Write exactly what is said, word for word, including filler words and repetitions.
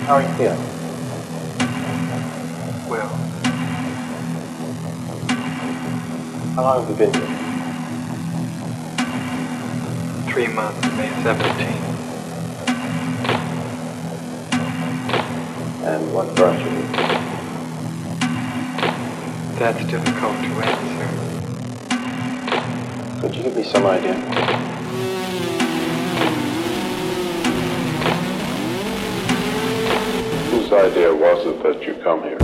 How are you feeling? Well. How long have you been here? Three months, May seventeenth. And what brought you here? That's difficult to answer. Could you give me some idea? Whose idea was it that you come here?